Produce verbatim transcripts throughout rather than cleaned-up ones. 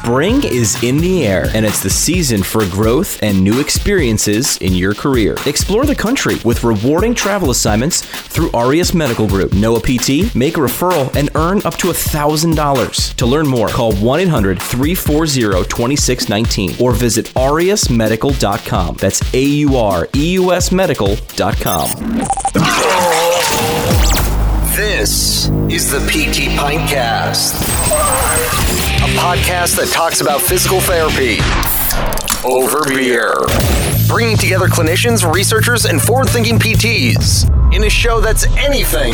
Spring is in the air, and it's the season for growth and new experiences in your career. Explore the country with rewarding travel assignments through Aureus Medical Group. Know a P T, make a referral, and earn up to one thousand dollars. To learn more, call one eight hundred, three four zero, two six one nine or visit aureus medical dot com. That's A U R E U S medical dot com. This is the P T Pintcast, a podcast that talks about physical therapy over beer, bringing together clinicians, researchers, and forward-thinking P Ts in a show that's anything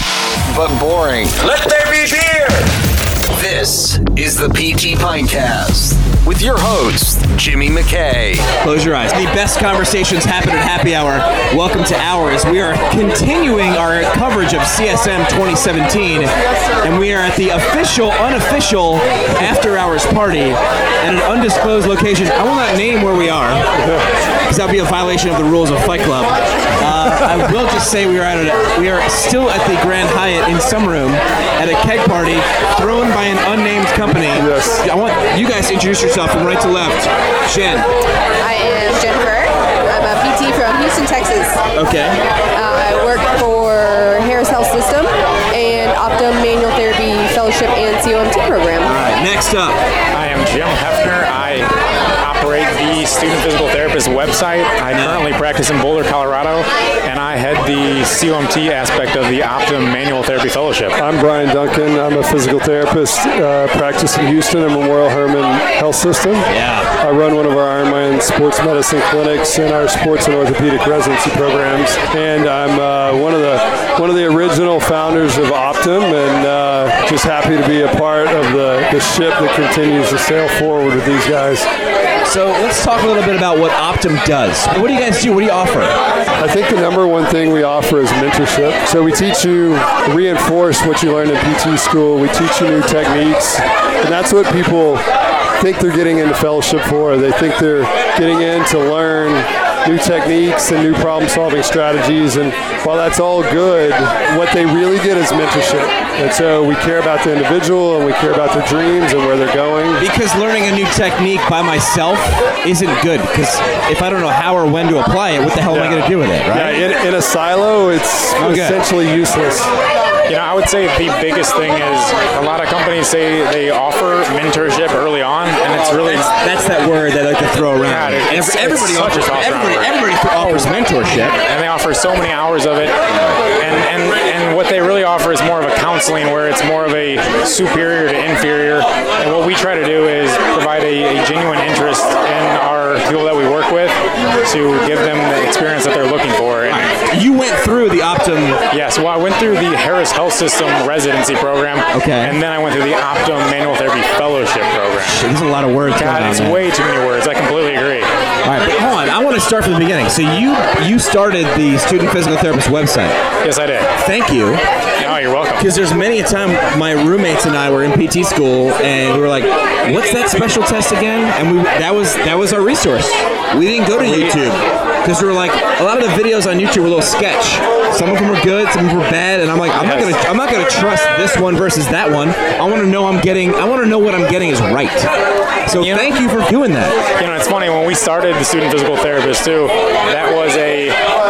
but boring. Let there be beer! This is the P T Pintcast with your host, Jimmy McKay. Close your eyes. The best conversations happen at happy hour. Welcome to ours. We are continuing our coverage of C S M twenty seventeen, and we are at the official, unofficial after-hours party at an undisclosed location. I will not name where we are, because that would be a violation of the rules of Fight Club. Uh, I will just say we are at a, we are still at the Grand Hyatt in some room at a keg party thrown by an unnamed company. Yes. I want you guys to introduce yourself from right to left. Jen. I am Jennifer. I'm a P T from Houston, Texas. Okay. Uh, I work for Harris Health System and Optum Manual Therapy Fellowship and C O M T program. All right. Next up. I am Jim Hefner. I operate the Student Physical Therapist website. I currently practice in Boulder, Colorado, and I head the C O M T aspect of the Optum Manual Therapy Fellowship. I'm Brian Duncan. I'm a physical therapist, uh, practice in Houston at Memorial Hermann Health System. Yeah. I run one of our Ironman sports medicine clinics and our sports and orthopedic residency programs, and I'm uh, one of the one of the original founders of Optum, and uh, just happy to be a part of the, the ship that continues to sail forward with these guys. So let's talk a little bit about what Optum does. What do you guys do? What do you offer? I think the number one thing we offer is mentorship. So we teach you, reinforce what you learned in P T school. We teach you new techniques, and that's what people think they're getting into fellowship for. They think they're getting in to learn new techniques and new problem-solving strategies, and while that's all good, what they really get is mentorship. And so we care about the individual, and we care about their dreams and where they're going. Because learning a new technique by myself isn't good, because if I don't know how or when to apply it, what the hell yeah. am I going to do with it, right? Yeah, in, in a silo, it's okay. essentially useless. You know, I would say the biggest thing is a lot of companies say they offer mentorship early on, and it's really... That's, that's that word they like to throw around. Yeah, it's, Every, everybody, it's offers, everybody, word. everybody offers mentorship. And they offer so many hours of it, and, and, and what they really offer is more of a counseling where it's more of a superior to inferior, and what we try to do is provide a, a genuine interest in our people that we work with to give them the experience that they're looking for. And, you went through the Optum... Yes, well, I went through the Harris Health System residency program, okay, and then I went through the Optum Manual Therapy Fellowship program. There's a lot of words. God, it's way too many words. I completely agree. All right, but hold on. I want to start from the beginning. So you you started the Student Physical Therapist website. Yes, I did. Thank you. Oh, you're welcome. Because there's many a time my roommates and I were in P T school, and we were like, "What's that special test again?" And we that was that was our resource. We didn't go to YouTube because we were like, a lot of the videos on YouTube were a little sketch. Some of them were good, some of them were bad, and I'm like, I'm not gonna I'm not gonna trust this one versus that one. I want to know I'm getting I want to know what I'm getting is right. So you know, thank you for doing that. You know, it's funny, when we started the Student Physical Therapist too, that was a,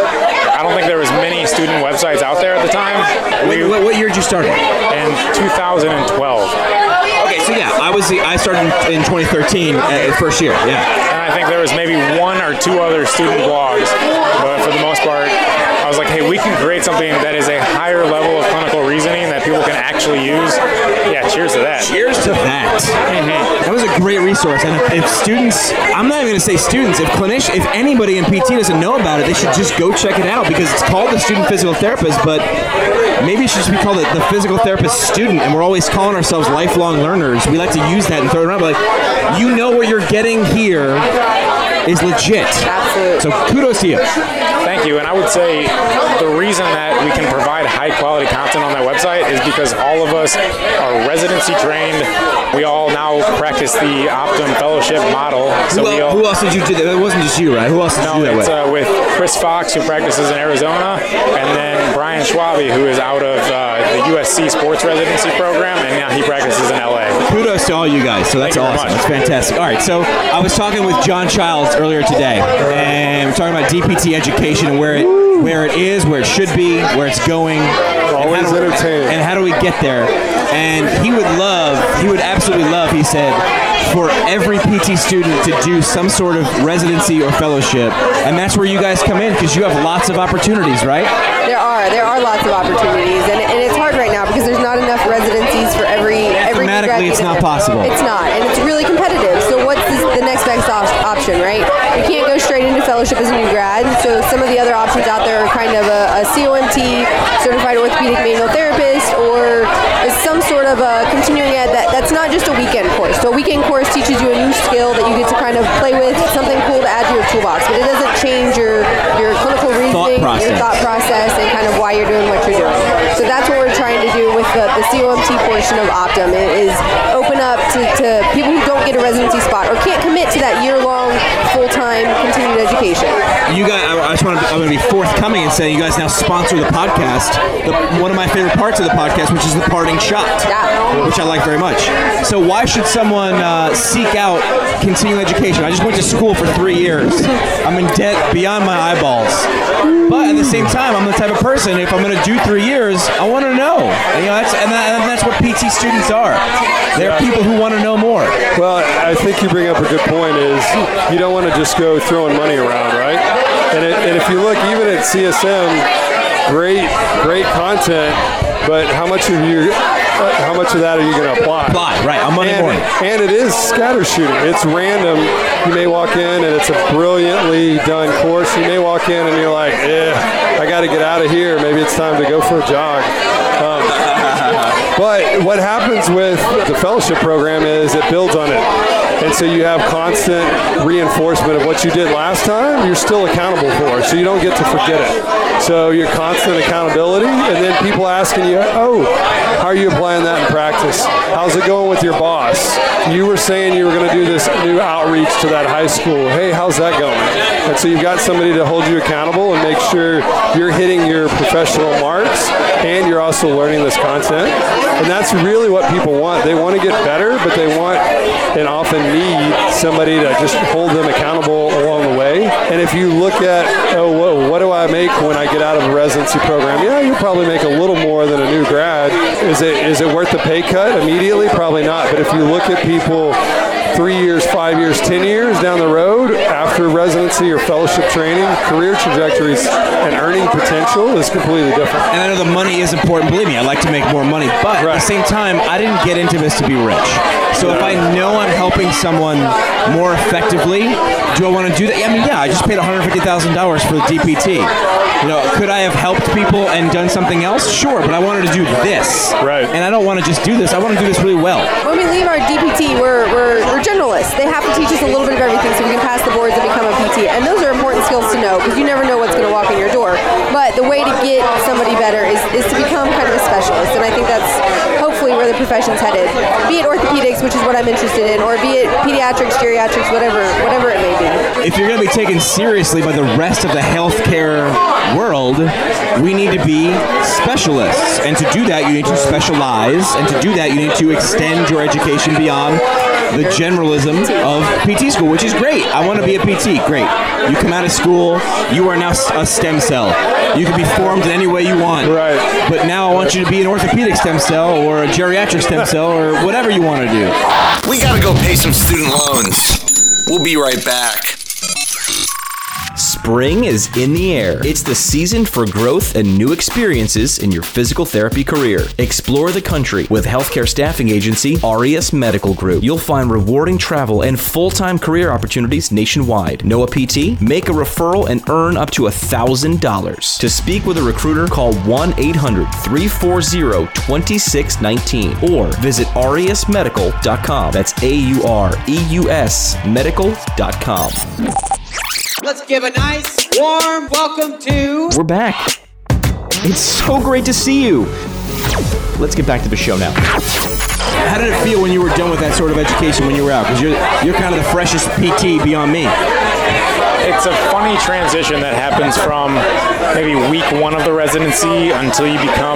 I don't think there was many student websites out there at the time. We, what, what year did you start? In two thousand twelve. Okay, so yeah, I was I started in twenty thirteen, uh, first year, yeah. And I think there was maybe one or two other student blogs, but for the most part, I was like, hey, we can create something that is a higher level of clinical reasoning that people can actually use. Yeah, cheers to that. Cheers to that. Mm-hmm. That was a great resource. And if, if students, I'm not even going to say students, if clinician, if anybody in P T doesn't know about it, they should just go check it out, because it's called the Student Physical Therapist, but maybe it should just be called the, the Physical Therapist Student, and we're always calling ourselves lifelong learners. We like to use that and throw it around, but like, you know what you're getting here is legit. Absolutely. So kudos to you. Thank you. And I would say the reason that we can provide high quality content on that website is because all of us are residency trained. We all now now practice the Optum Fellowship model. So who, we el- all, who else did you do that? It wasn't just you, right? Who else did no, you do that it's with? uh, with Chris Fox, who practices in Arizona, and then Brian Schwabe, who is out of uh, the U S C sports residency program, and now he practices in L A. Kudos to all you guys. So that's Thank you very awesome. much. That's fantastic. All right, so I was talking with John Childs earlier today, and we're talking about D P T education and where it where it is, where it should be, where it's going. Always and how do- entertaining. And how do we get there? And he would love, he would absolutely love, he said, for every P T student to do some sort of residency or fellowship. And that's where you guys come in, because you have lots of opportunities, right? There are. There are lots of opportunities, and, and it's hard right now because there's not enough residencies for every every Mathematically, it's not graduate. possible. It's not, and it's really competitive. So what's this, the next best op- option, right? You can't go straight into fellowship as a new grad. So some of the other options out there are kind of a, a C O M T, certified orthopedic manual therapist, or some sort of a continuing ed that, that's not just a weekend course. So a weekend course teaches you a new skill that you get to kind of play with, something cool to add to your toolbox, but it doesn't change your your clinical reasoning, your thought process, and kind of why you're doing what you're doing. So that's what we're trying to do with the, the C O M T portion of Optum, is open up to, to people who don't get a residency spot or can't commit to that year-long, full-time continued education. You guys, I, I just want to, I'm going to be forthcoming and say you guys now sponsor the podcast. The, one of my favorite parts of the podcast, which is the parting shot, Yeah. which I like very much. So why should someone uh, seek out continuing education? I just went to school for three years. I'm in debt beyond my eyeballs. But at the same time, I'm the type of person, if I'm going to do three years, I want to know. You know, that's, and, that, and that's what P T students are. They're people who want to know more. Well, I think you bring up a good point is you don't want to just go throwing money around, right? And, it, and if you look even at C S M, great, great content, but how much of you, uh, how much of that are you going to apply? Apply, right, on Monday and, morning. And it is scatter shooting. It's random. You may walk in and it's a brilliantly done course. You may walk in and you're like, eh, I got to get out of here. Maybe it's time to go for a jog. Um, But what happens with the fellowship program is it builds on it. And so you have constant reinforcement of what you did last time, you're still accountable for, so you don't get to forget it. So your constant accountability, and then people asking you, oh, how are you applying that in practice? How's it going with your boss? You were saying you were going to do this new outreach to that high school. Hey, how's that going? And so you've got somebody to hold you accountable and make sure you're hitting your professional marks, and you're also learning this content. And that's really what people want. They want to get better, but they want and often need somebody to just hold them accountable along the way. And if you look at, oh, whoa, what do I make when I get out of a residency program? Yeah, you'll probably make a little more than a new grad. Is it is it worth the pay cut immediately? Probably not. But if you look at people three years, five years, ten years down the road after residency or fellowship training, career trajectories and earning potential is completely different. And I know the money is important. Believe me, I like to make more money. But Right. at the same time, I didn't get into this to be rich. So if I know I'm helping someone more effectively, do I want to do that? I mean, yeah, I just paid one hundred fifty thousand dollars for the D P T. You know, could I have helped people and done something else? Sure, but I wanted to do this. Right. And I don't want to just do this. I want to do this really well. When we leave our D P T, we're, we're, we're generalists. They have to teach us a little bit of everything so we can pass the boards and become a P T. And those are important skills to know because you never know what's going to walk in your door. But the way to get somebody better is, is to become kind of a specialist. And I think that's hopefully where the profession's headed. Be it orthopedics, which is what I'm interested in, or be it pediatrics, geriatrics, whatever, whatever it may be. If you're going to be taken seriously by the rest of the healthcare world, we need to be specialists. And to do that, you need to specialize. And to do that, you need to extend your education beyond the generalism of P T school, which is great. I want to be a P T. Great. You come out of school, you are now a stem cell. You can be formed in any way you want. Right. But now I want you to be an orthopedic stem cell or a geriatric stem cell or whatever you want to do. We gotta go pay some student loans. We'll be right back. Spring is in the air. It's the season for growth and new experiences in your physical therapy career. Explore the country with healthcare staffing agency Aureus Medical Group. You'll find rewarding travel and full-time career opportunities nationwide. Know a P T? Make a referral and earn up to one thousand dollars. To speak with a recruiter, call one eight hundred, three four zero, two six one nine or visit aureus medical dot com. That's A U R E U S medical dot com. Let's give a nice, warm welcome to... We're back. It's so great to see you. Let's get back to the show now. How did it feel when you were done with that that sort of education when you were out? Because you're you're kind of the freshest P T beyond me. It's a funny transition that happens from maybe week one of the residency until you become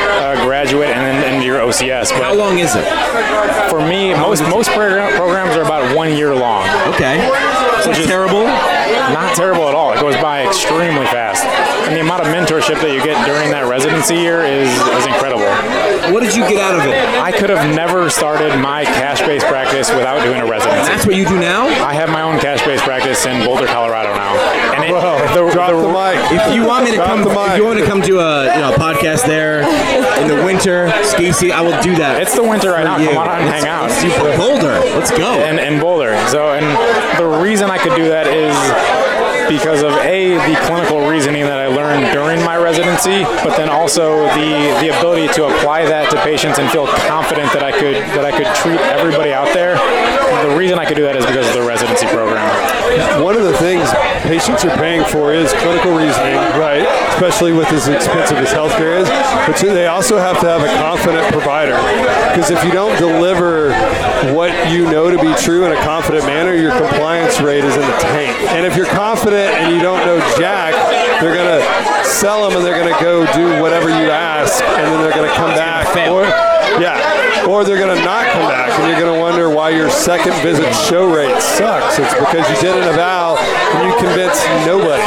a graduate and then into your O C S. But how long is it? For me, how most most program, programs are about one year long. Okay. So it's terrible? Not terrible at all. It goes by extremely fast. And the amount of mentorship that you get during that residency year is, is incredible. What did you get out of it? I could have never started my cash-based practice without doing a residency. And that's what you do now? I have my own cash-based practice in Boulder, Colorado now. And it, Whoa, the, drop the, the mic. If you want me to drop come, the mic. if you want to come to a you know a podcast there in the winter, ski season, I will do that. It's the winter right now. You. Come on and let's, hang out. Let's do Boulder. Let's go. And, and Boulder. So, and the reason I could do that is because of A, the clinical reasoning that I learned during my residency, but then also the the ability to apply that to patients and feel confident that I could that I could treat everybody out there. The reason I could do that is because of the residency program. One of the things patients are paying for is clinical reasoning, right? Especially with as expensive as healthcare is. But they also have to have a confident provider. Because if you don't deliver what you know to be true in a confident manner, your compliance rate is in the tank. And if you're confident and you don't know jack, they're going to sell them and they're going to go do whatever you ask, and then they're going to come back. Or, yeah, or they're going to not come back, and you're going to wonder why your second visit show rate sucks. It's because you did an eval and you convinced nobody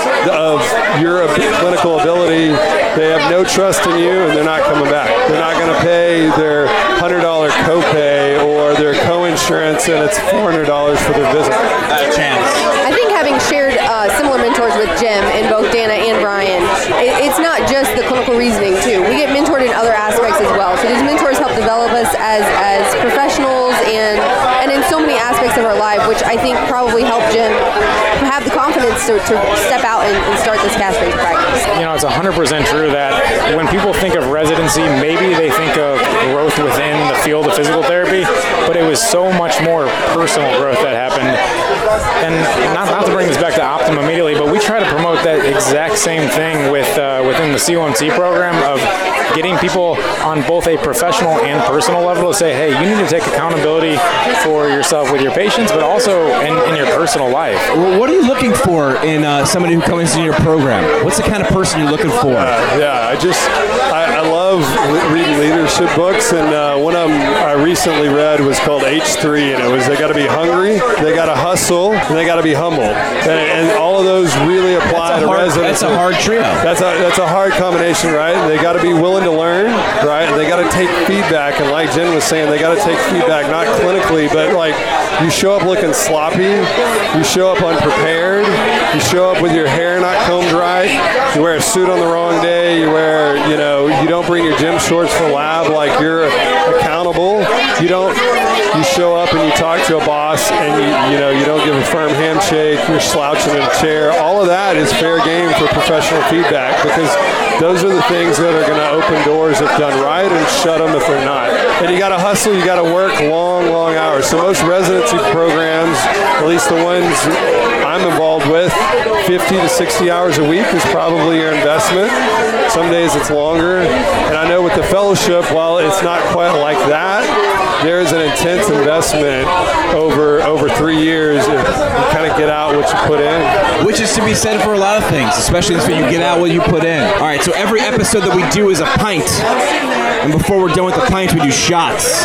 of your clinical ability. They have no trust in you, and they're not coming back. They're not going to pay their one hundred dollars copay or their co-insurance, and it's four hundred dollars for their visit. Not a chance. I think having shared uh, similar mentors with Jim and both Dana and Brian, it, it's not just the clinical reasoning too. We get mentored in other aspects as well. So these mentors help develop us as as professionals and and in so many aspects of our life, which I think probably helped Jim have the confidence to, to step out and, and start this cash-based practice. You know, it's one hundred percent true that when people think of residency, maybe they think of growth within the field of physical therapy, but it was so much more personal growth that happened. And not, not to bring this back to Optum immediately, but we try to promote that exact same thing with uh, within the C O M T program of getting people on both a professional and personal level to say, hey, you need to take accountability for yourself with your patients, but also in, in your personal life. Well, what are you looking for in uh, somebody who comes into your program? What's the kind of person you're looking for? Uh, yeah, I just, I, I love reading leadership books, and uh, one of them I recently read was called H three, and it was they got to be hungry, they got to hustle, and they got to be humble. And, and all of those really apply to hard, residents. That's a hard trio. That's a, that's a hard combination, right? They got to be willing to learn, right? They got to take feedback, and like Jen was saying, they got to take feedback, not clinically, but like you show up looking sloppy, you show up unprepared, you show up with your hair not combed right, you wear a suit on the wrong day, you wear, you know, you don't bring your gym shorts for lab like you're accountable, you don't, you show up and you talk to a boss and you, you know, you don't give a firm handshake, you're slouching in a chair. All of that is fair game for professional feedback, because those are the things that are going to open doors if done right and shut them if they're not. And you got to hustle, you got to work long, long hours. So most residency programs, at least the ones I'm involved with, fifty to sixty hours a week is probably your investment. Some days it's longer. And I know with the fellowship, while it's not quite like that, there's an intense investment over over three years if you kind of get out what you put in. Which is to be said for a lot of things, especially when you get out what you put in. All right, so every episode that we do is a pint. And before we're done with the pints, we do shots.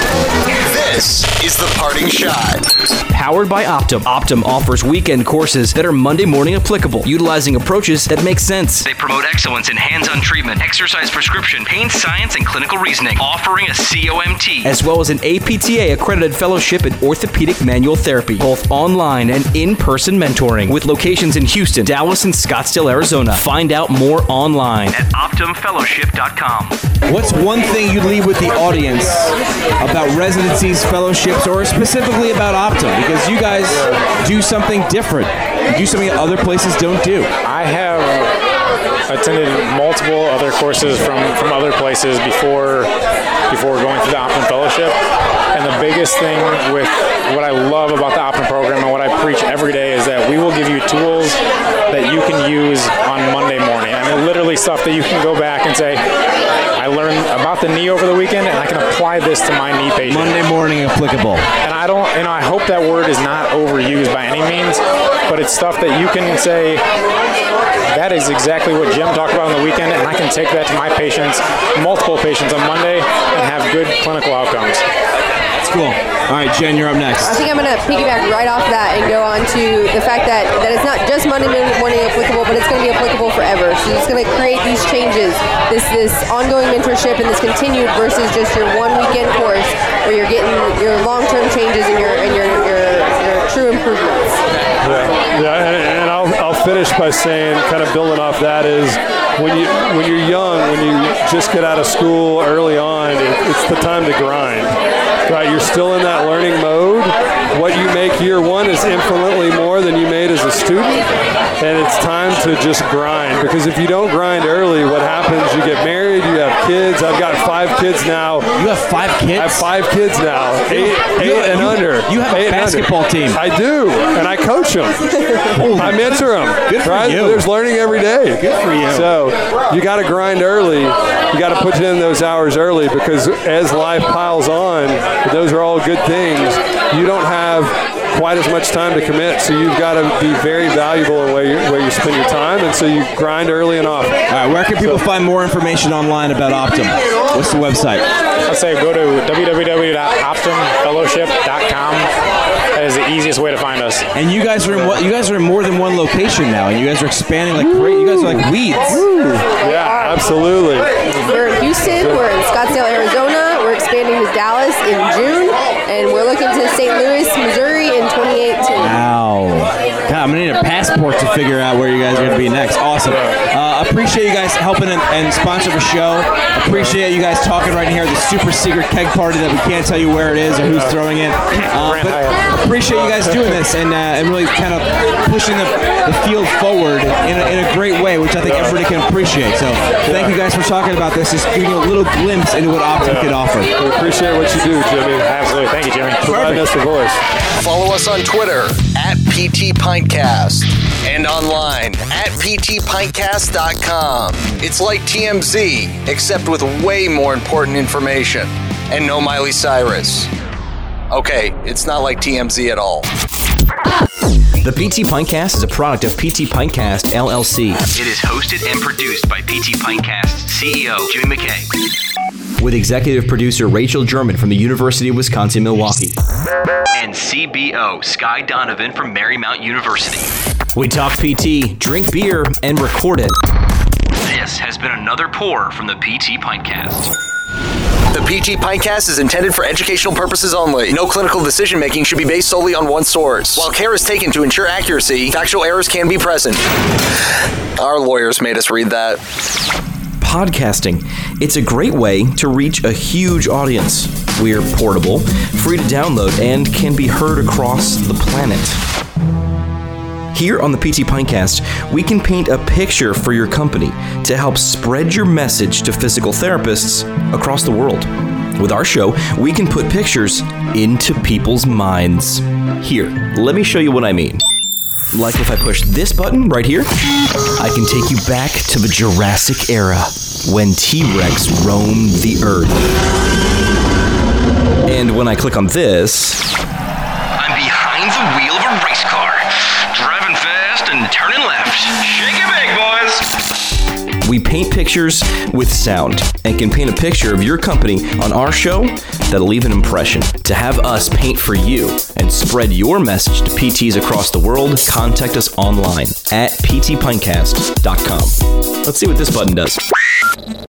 This is the parting shot. Powered by Optum. Optum offers weekend courses that are Monday morning applicable, utilizing approaches that make sense. They promote excellence in hands-on treatment, exercise prescription, pain science, and clinical reasoning, offering a C O M T, as well as an A P T A-accredited fellowship in orthopedic manual therapy, both online and in-person mentoring, with locations in Houston, Dallas, and Scottsdale, Arizona. Find out more online at optum fellowship dot com. What's one thing you'd leave with the audience about residencies, fellowships, or specifically about Optum? Because you guys do something different. You do something that other places don't do. I have attended multiple other courses from, from other places before before going through the Optum Fellowship. And the biggest thing with what I love about the Optum program and what I preach every day is that we will give you tools that you can use on Monday morning. I mean, literally stuff that you can go back and say, I learned about the knee over the weekend, and I can apply this to my knee patient. Monday morning applicable. And I don't, you know, I hope that word is not overused by any means, but it's stuff that you can say, that is exactly what Jim talked about on the weekend, and I can take that to my patients, multiple patients on Monday, and have good clinical outcomes. That's cool. All right, Jen, you're up next. I think I'm going to piggyback right off that and go on to the fact that, that it's not just Monday morning applicable, but it's going to be applicable forever. So it's going to create these changes, this this ongoing mentorship and this continued versus just your one weekend course where you're getting your long-term changes and your and your your, your true improvements. Yeah, yeah, and, and I'll I'll finish by saying, kind of building off that, is when you when you're young, when you just get out of school early on, it, it's the time to grind. Right, you're still in that learning mode. What you make year one is infinitely more than you made as a student, and it's time to just grind. Because if you don't grind early, what happens? You get married, you have kids. I've got five kids now. You have five kids? I have five kids now, eight, eight you, and you, under. You have eight a basketball team. I do, and I coach them. I mentor them. Good for right? you. There's learning every day. Good for you. So you got to grind early. You got to put in those hours early, because as life piles on, those are all good things. You don't have quite as much time to commit, so you've got to be very valuable in where you, where you spend your time, and so you grind early and often. All right, where can people so, find more information online about Optum? What's the website? I'd say go to w w w dot optum fellowship dot com. That is the easiest way to find us. And you guys are in what? You guys are in more than one location now, and you guys are expanding like great. You guys are like weeds. Yeah, absolutely. We're in Houston. We're in Scottsdale, Arizona. We're expanding to Dallas in June, and we're looking to Saint Louis, Missouri in twenty eighteen. Wow. God, I'm going to need a passport to figure out where you guys are going to be next. Awesome. Uh, appreciate you guys helping and, and sponsor the show. Appreciate you guys talking right here. The super secret keg party that we can't tell you where it is or who's throwing it. Uh, but appreciate you guys doing this and uh, and really kind of pushing the, the field forward in a, in a great way, which I think everybody can appreciate. So thank you guys for talking about this. Just giving you a little glimpse into what Optum can offer. We appreciate what you do, Jimmy. Absolutely. Thank you, Jimmy. Providing us the voice. Follow us on Twitter at P T Pintcast and online at p t pintcast dot com. It's like T M Z, except with way more important information. And no Miley Cyrus. Okay, it's not like T M Z at all. The P T Pintcast is a product of P T Pintcast, L L C. It is hosted and produced by P T Pintcast C E O Jimmy McKay. With executive producer Rachel German from the University of Wisconsin-Milwaukee. And C B O Sky Donovan from Marymount University. We talk P T, drink beer, and record it. This has been another pour from the P T Pintcast. The P T Pintcast is intended for educational purposes only. No clinical decision-making should be based solely on one source. While care is taken to ensure accuracy, factual errors can be present. Our lawyers made us read that. Podcasting. It's a great way to reach a huge audience. We're portable, free to download, and can be heard across the planet. Here on the P T Pintcast, we can paint a picture for your company to help spread your message to physical therapists across the world. With our show, we can put pictures into people's minds. Here, let me show you what I mean. Like if I push this button right here, I can take you back to the Jurassic era when T-Rex roamed the Earth. And when I click on this, I'm behind the wheel of a race car, driving fast and turning left. Shake it big, boys. We paint pictures with sound and can paint a picture of your company on our show that'll leave an impression. To have us paint for you and spread your message to P Ts across the world, contact us online at p t pintcast dot com. Let's see what this button does.